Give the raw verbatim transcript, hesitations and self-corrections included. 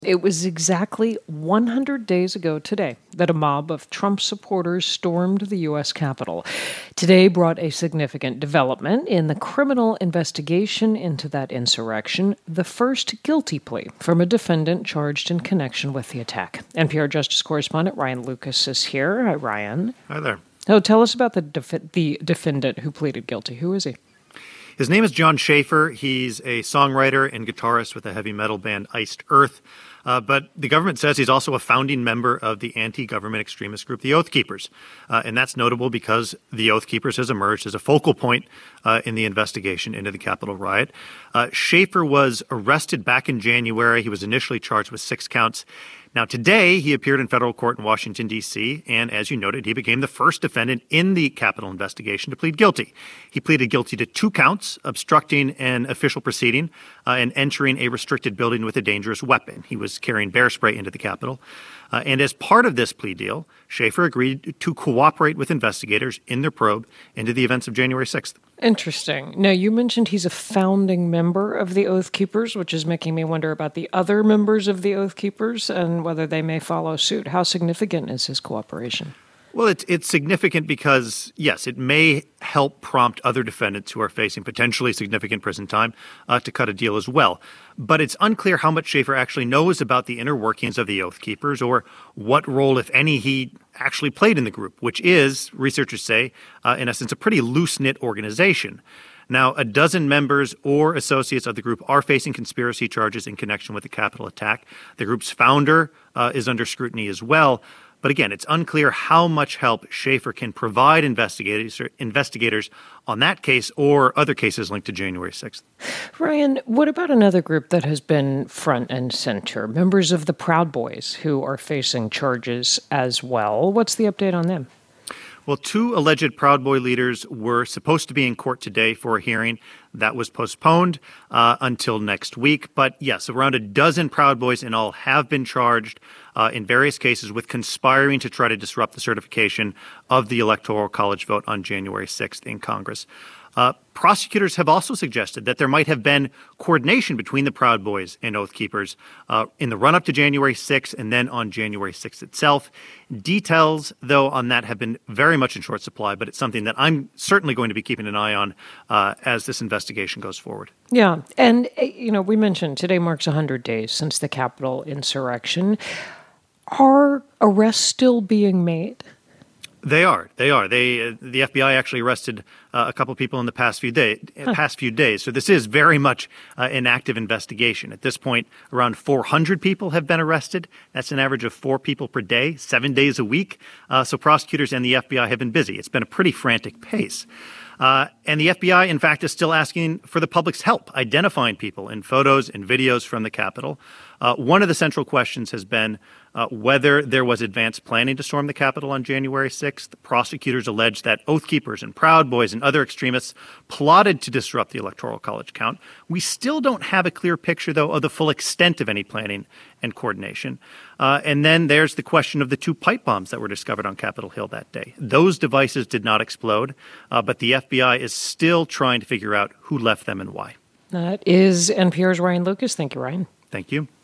It was exactly one hundred days ago today that a mob of Trump supporters stormed the U S Capitol. Today brought a significant development in the criminal investigation into that insurrection, the first guilty plea from a defendant charged in connection with the attack. N P R Justice correspondent Ryan Lucas is here. Hi, Ryan. Hi there. Oh, tell us about the def- the defendant who pleaded guilty. Who is he? His name is Jon Schaffer. He's a songwriter and guitarist with the heavy metal band Iced Earth. Uh, but the government says he's also a founding member of the anti-government extremist group, the Oath Keepers. Uh, and that's notable because the Oath Keepers has emerged as a focal point uh, in the investigation into the Capitol riot. Uh, Schaffer was arrested back in January. He was initially charged with six counts. Now, today, he appeared in federal court in Washington, D C, and as you noted, he became the first defendant in the Capitol investigation to plead guilty. He pleaded guilty to two counts, obstructing an official proceeding uh, and entering a restricted building with a dangerous weapon. He was carrying bear spray into the Capitol. Uh, and as part of this plea deal, Schaffer agreed to cooperate with investigators in their probe into the events of January sixth. Interesting. Now, you mentioned he's a founding member of the Oath Keepers, which is making me wonder about the other members of the Oath Keepers and whether they may follow suit. How significant is his cooperation? Well, it's it's significant because, yes, it may help prompt other defendants who are facing potentially significant prison time uh, to cut a deal as well. But it's unclear how much Schaffer actually knows about the inner workings of the Oath Keepers or what role, if any, he actually played in the group, which is, researchers say, uh, in essence, a pretty loose-knit organization. Now, a dozen members or associates of the group are facing conspiracy charges in connection with the Capitol attack. The group's founder uh, is under scrutiny as well. But again, it's unclear how much help Schaffer can provide investigators investigators on that case or other cases linked to January sixth. Ryan, what about another group that has been front and center? Members of the Proud Boys who are facing charges as well. What's the update on them? Well, two alleged Proud Boy leaders were supposed to be in court today for a hearing that was postponed uh, until next week. But yes, around a dozen Proud Boys in all have been charged uh, in various cases with conspiring to try to disrupt the certification of the Electoral College vote on January sixth in Congress. Uh, prosecutors have also suggested that there might have been coordination between the Proud Boys and Oath Keepers uh, in the run-up to January sixth and then on January sixth itself. Details, though, on that have been very much in short supply, but it's something that I'm certainly going to be keeping an eye on uh, as this investigation goes forward. Yeah, and, you know, we mentioned today marks one hundred days since the Capitol insurrection. Are arrests still being made? They are. They are. They uh, the F B I actually arrested uh, a couple of people in the past few day huh. past few days. So this is very much uh, an active investigation. At this point, around four hundred people have been arrested. That's an average of four people per day, seven days a week. Uh, so prosecutors and the F B I have been busy. It's been a pretty frantic pace. Uh, and the F B I, in fact, is still asking for the public's help identifying people in photos and videos from the Capitol. Uh, one of the central questions has been uh, whether there was advanced planning to storm the Capitol on January sixth. The prosecutors allege that Oath Keepers and Proud Boys and other extremists plotted to disrupt the Electoral College count. We still don't have a clear picture, though, of the full extent of any planning and coordination. Uh, and then there's the question of the two pipe bombs that were discovered on Capitol Hill that day. Those devices did not explode, uh, but the F B I is still trying to figure out who left them and why. That is N P R's Ryan Lucas. Thank you, Ryan. Thank you.